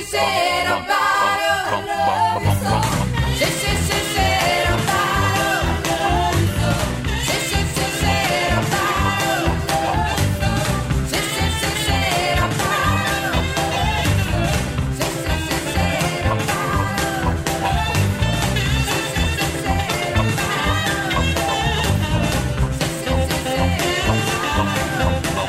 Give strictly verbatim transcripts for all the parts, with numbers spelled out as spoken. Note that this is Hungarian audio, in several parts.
said about her, love you so. She, she, she said about her, love you so. She, she, she said about her, love you so. She, she, she said about her, love you so. She, she, she said about her, love you so. She, she, she said about her, love you so. She, she, she said about her.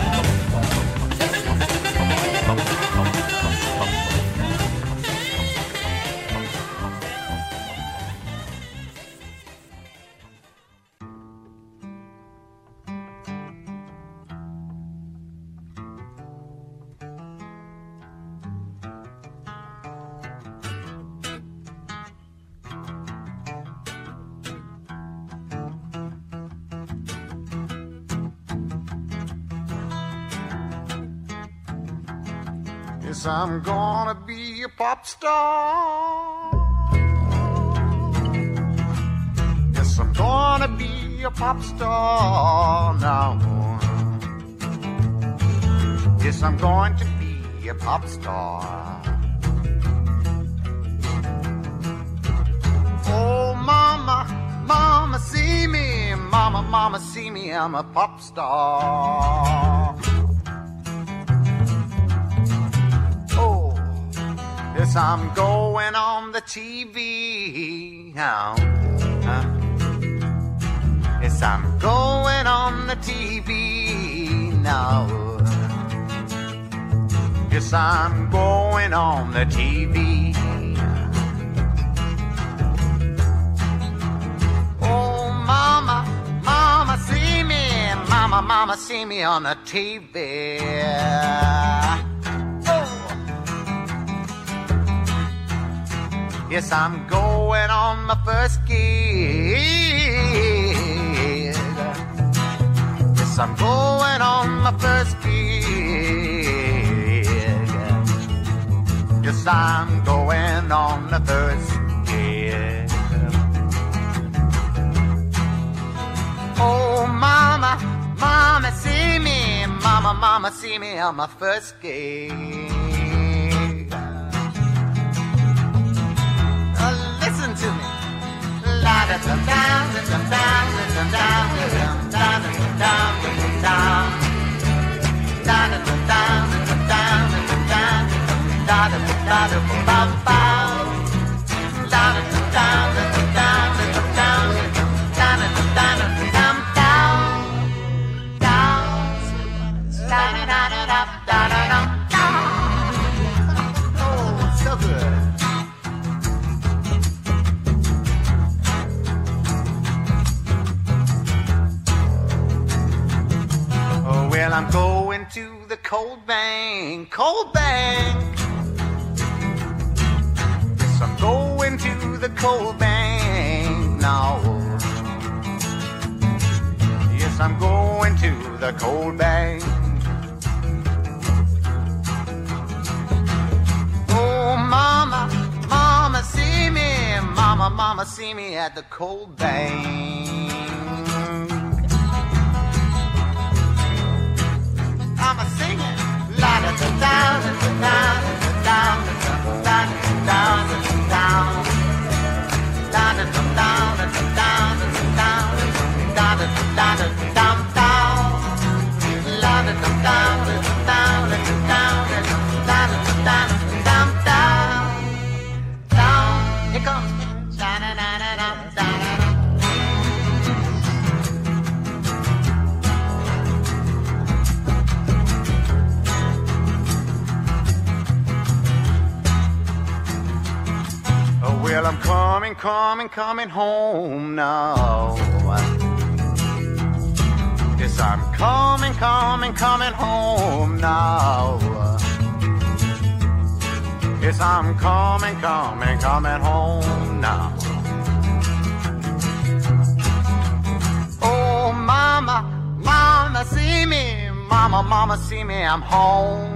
Yes, I'm gonna be a pop star. Yes, I'm gonna be a pop star now. Yes, I'm going to be a pop star. Oh, mama, mama, see me. Mama, mama, see me. I'm a pop star. Yes, I'm going on the T V. Oh, uh, yes, I'm going on the T V now. Yes, I'm going on the T V. Oh, mama, mama, see me. Mama, mama, see me on the T V. Yes, I'm going on my first gig. Yes, I'm going on my first gig. Yes, I'm going on the first gig. Oh, mama, mama, see me. Mama, mama, see me on my first gig. Listen to me. La da da da da da da da da da da da da Oh, so good. Well, I'm going to the cold bank, cold bank. Yes, I'm going to the cold bank now. Yes, I'm going to the cold bank. Oh, mama, mama, see me. Mama, mama, see me at the cold bank. I'm a singing. La da da da da da da da da da da da da Here comes. Well, I'm coming, coming, coming home now. Yes, I'm coming, coming, coming home now. Yes, I'm coming, coming, coming home now. Oh, mama, mama, see me. Mama, mama, see me, I'm home.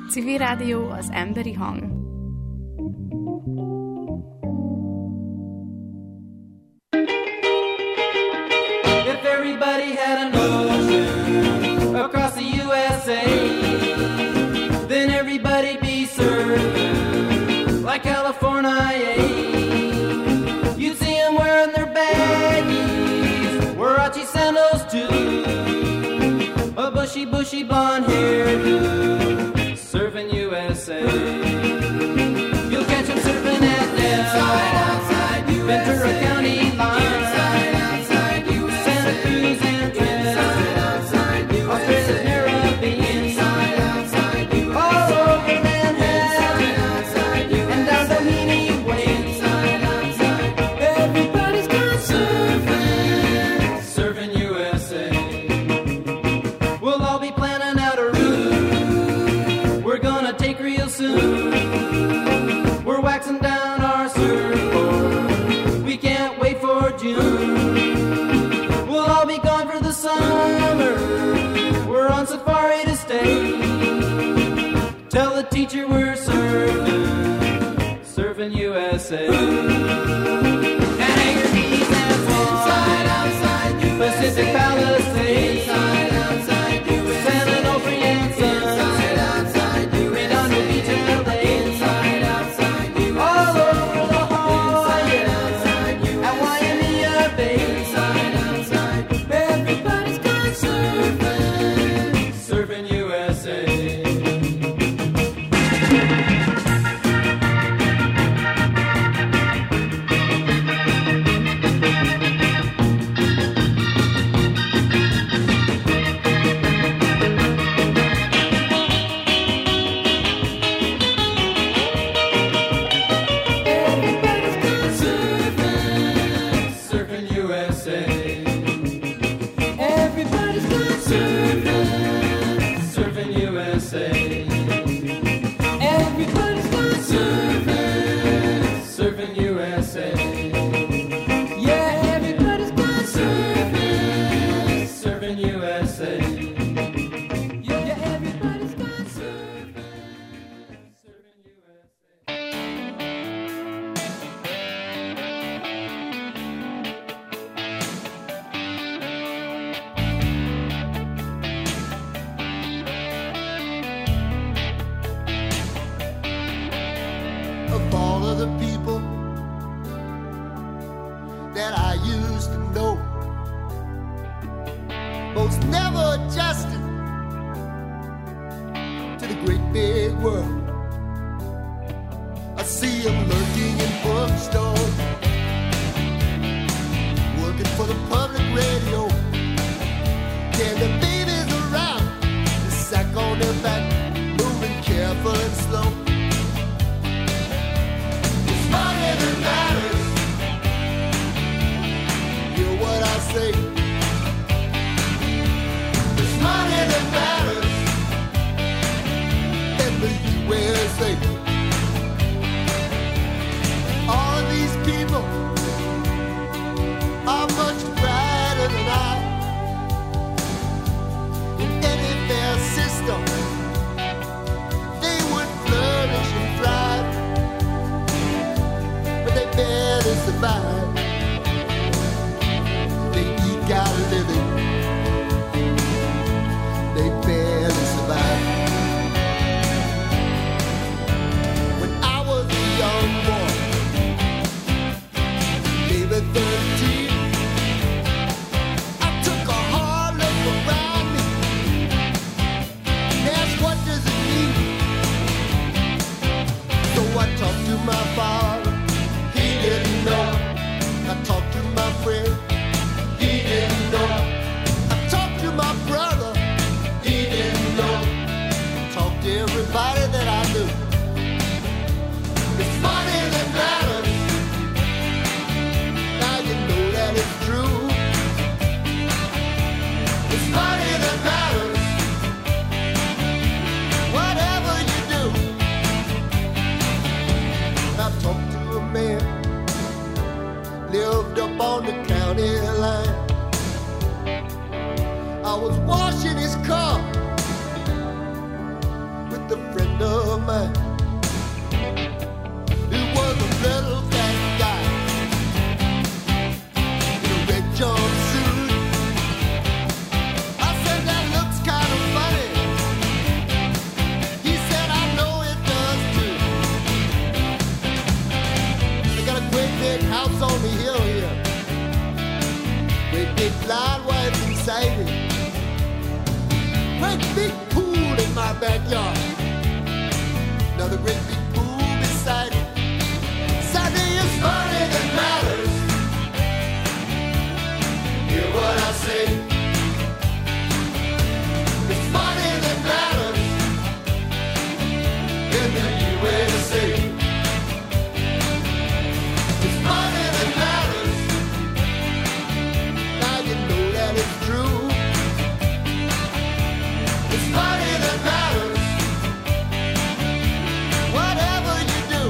Zivilrádió az emberi hang. If everybody had an ocean across the U S A, then everybody'd be served like California. You'd see them wearing their baggies, Warachi sandals too, a bushy, bushy blonde hairdo, serving U S A. You'll catch them surfing at Del, Ventura County line, inside, outside, U S A. Santa Cruz and Trent, Australia's Caribbean, inside, outside, U S A. All over Manhattan, outside, U S A. And down Doheny Way, inside, outside, everybody's gone surfing, surfing U S A. We'll all be planning out a route we're gonna take real soon. We're waxing down our surfboard, we can't wait for June. We'll all be gone for the summer, we're on safari to stay. Tell the teacher we're surfing, surfing U S A. And Anchor Keys and inside, outside, Pacific Palisades, inside, outside, San Onofre and Sun, inside, outside, Redondo Beach, L A, inside, outside, all over La Jolla, inside, at Waimea Bay, inside, outside, everybody's gone surfing, surfing U S A. Everybody's gone surfing, surfing U S A. Everybody's gone surfing, surfing U S A. Yeah, everybody's gone surfing, surfing U S A. Yeah, everybody's gone surfing, surfing U S A. Of all of the people that I used to know, most never adjusted to the great big world. I see them lurking in bookstores, working for the public radio, and the babies around, the sack on their back, moving careful and slow. Money that matters. Hear what I say. It's money that matters in the U S A. All of these people are much brighter than I. In any fair system, they would flourish and thrive. They barely survive. They eke out a living. They barely survive. When I was a young boy, maybe thirteen, I took a hard look around me and asked, what does it mean? So I talked to my father. He didn't know. I talked to my friend. He didn't know. I talked to my brother. He great big pool in my backyard. Another great big pool beside it. Sunday is money that matters. Hear what I say. It's money that matters in the U S A. It's money that matters. Now you know that it's true. It's money that matters. Whatever you do.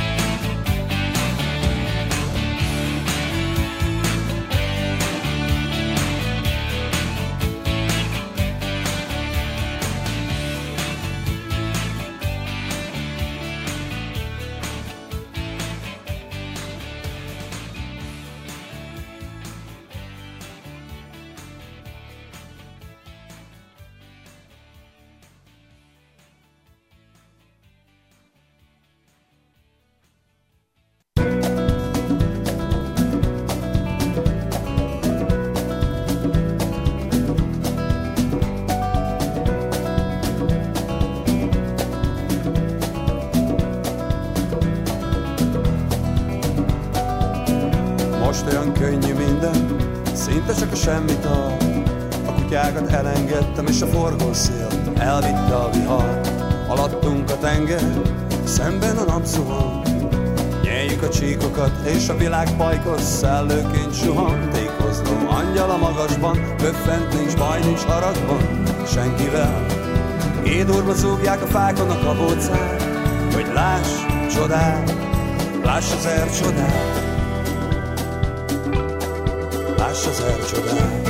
Most olyan könnyű minden, szinte csak a semmi tart. A kutyákat elengedtem, és a forgószél elvitte a vihar. Alattunk a tenger, szemben a nap zuhan. Nyeljük a csíkokat, és a világ pajkos szellőként suhan. Tékozló angyal a magasban, böffent, nincs baj, nincs haragban senkivel. Édurva zúgják a fákon a kabócát, hogy láss csodát, láss az er csodát. Láss az er csodát.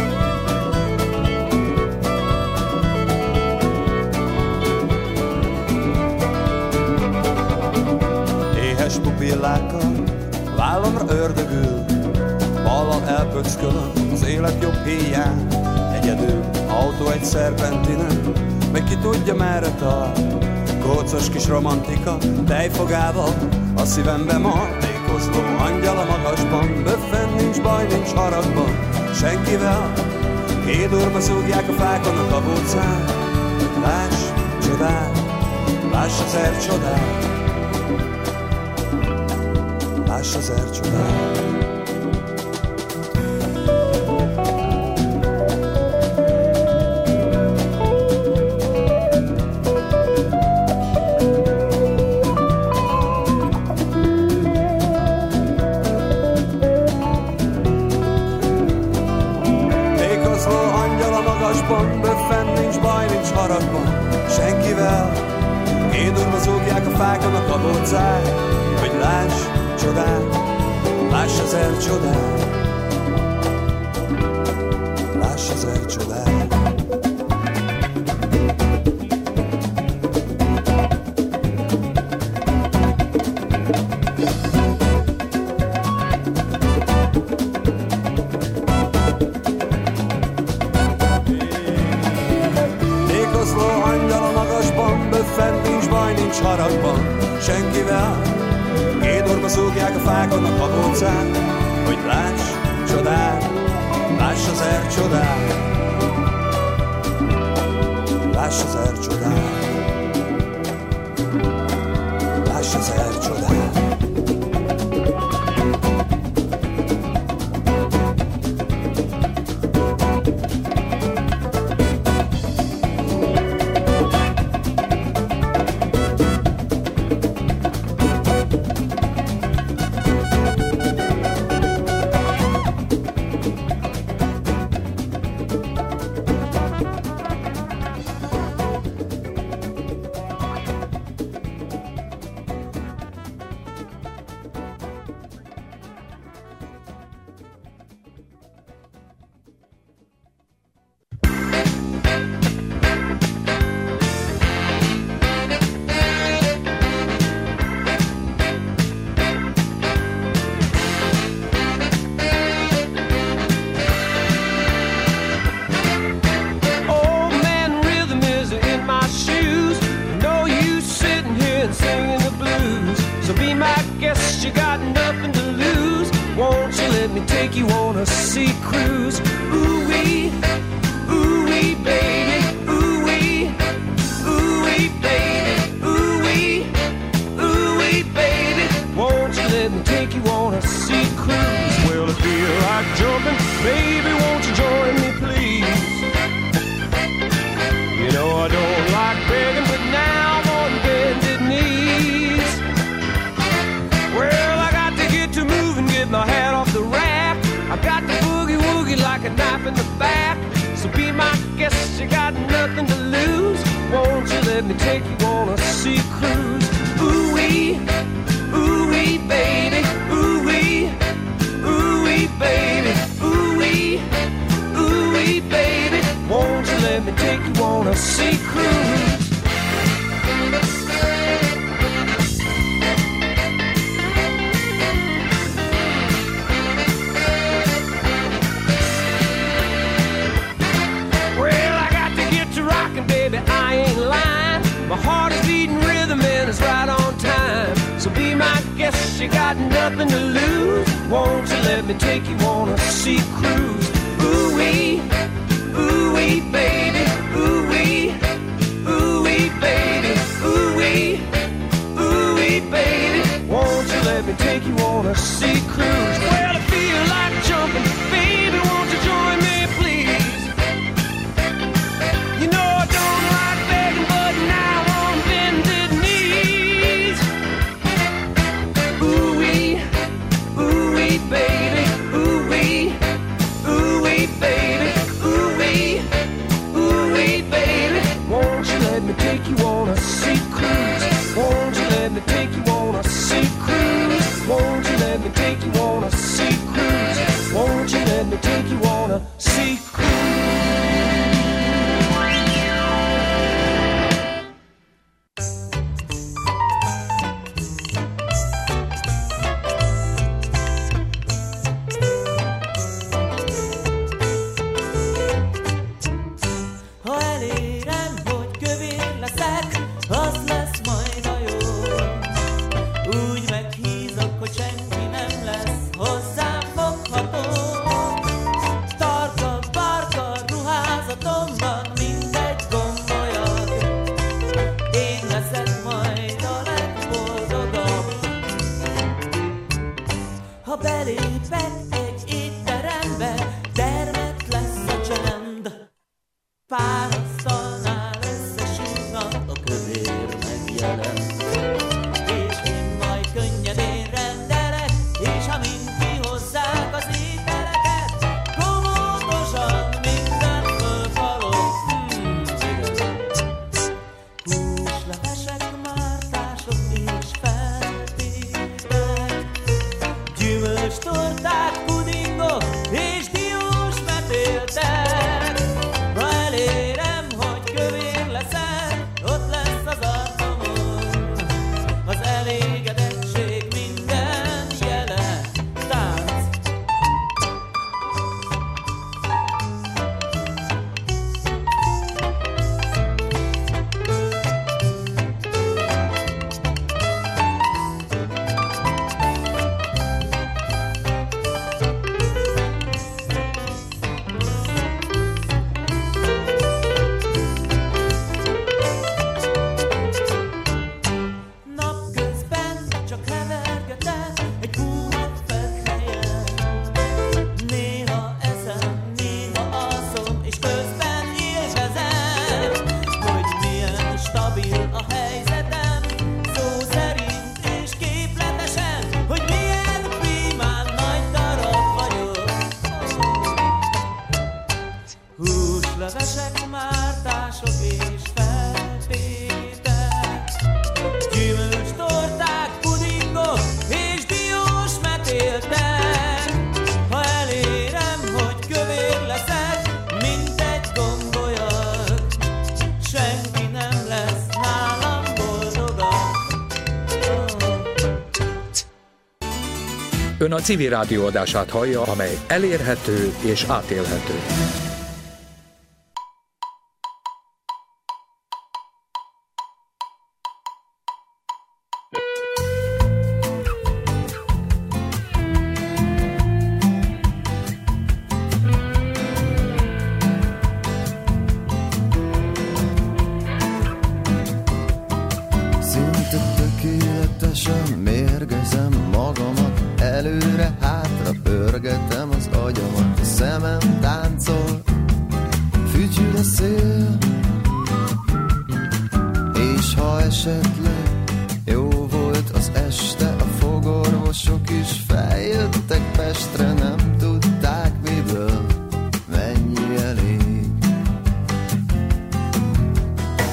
Éhes pupillákkal vállamra ördögül, ballal elpöckölöm az élet jobb híján. Egyedül autó egy szerpentinen, meg ki tudja merre tart. Kócos kis romantika tejfogával a szívembe mart. Tékozló angyal a magasban, böffen, nincs baj, nincs haragban senkivel. Édurva zúgják a fákon a kabócát. Láss csodát, láss az er csodát. Láss az er csodát. Böffen, nincs baj, nincs haragban senkivel. Édurva zúgják a fákon a kabócát, hogy láss csodát, láss az er csodát. Láss az er csodát. Haragban senkivel. Édurva zúgják a fákon a kabócát, hogy láss csodát, láss az er csodát. Láss az er csodát. Láss az er csodát. Take you on a sea cruise. Ooh-wee, ooh-wee, baby, ooh-wee. let me take you on a sea cruise? Ooh-wee, ooh-wee, baby, ooh-wee, ooh-wee, baby, ooh-wee, ooh-wee, baby. Won't you let me take you on a sea cruise? I ain't lying. My heart is beating rhythm and it's right on time. So be my guest, you got nothing to lose. Won't you let me take you on a sea cruise? Ooh-wee, ooh-wee, baby, ooh-wee, ooh-wee, baby, ooh-wee, ooh-wee, baby. Won't you let me take you on a sea cruise? Well, I feel like jumping, baby, won't you join me, please? You know I don't like begging, but now on bended knees. Ooh-wee, ooh-wee, baby, ooh-wee, ooh-wee, baby, ooh-wee, ooh-wee, baby. Won't you let me take you on a sea cruise? Won't you let me take you on a sea cruise? Won't you let me take you on a sea cruise? Won't you let me take you on a sea cruise? Ön a civil rádió adását hallja, amely elérhető és átélhető.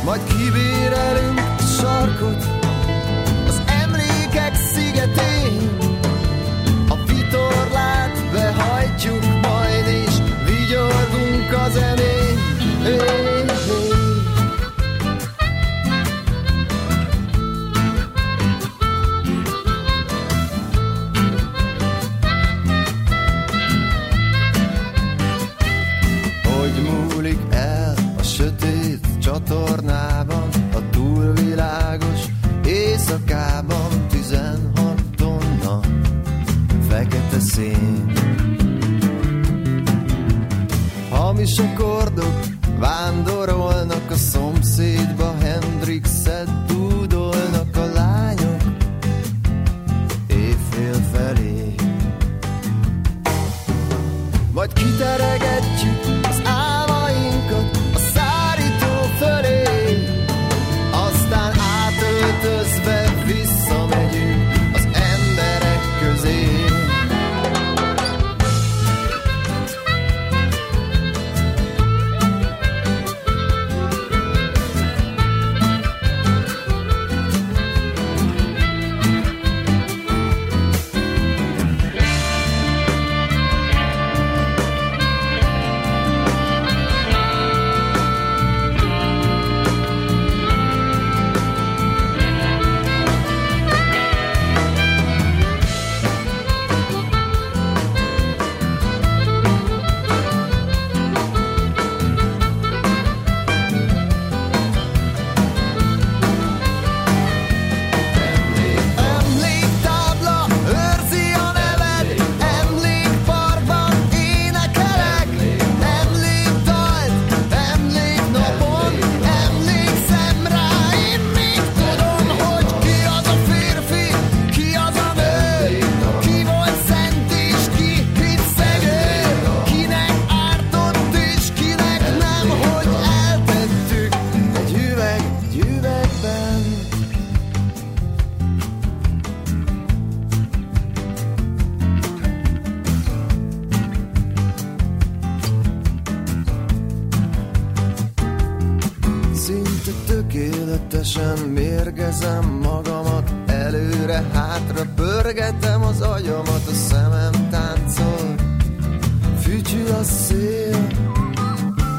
majd kibérelünk sarkot az emlékek szigetén. A vitorlát behajtjuk majd, és vigyorgunk a zenén. Hey, hey. Hogy múlik el a sötét csatornában, a túlvilágos éjszakában, tizenhat tonna fekete szén. Hamis akkordok vándorolnak a szomszédba, Hendrixet dúdolnak a lányok éjfél felé. Majd kiteregetjük az álmainkat a szárító fölé, aztán átöltözve visszamegyünk az emberek közé. Tökéletesen mérgezem magamat, előre-hátra pörgetem az agyamat, a szemem táncol, fütyül a szél.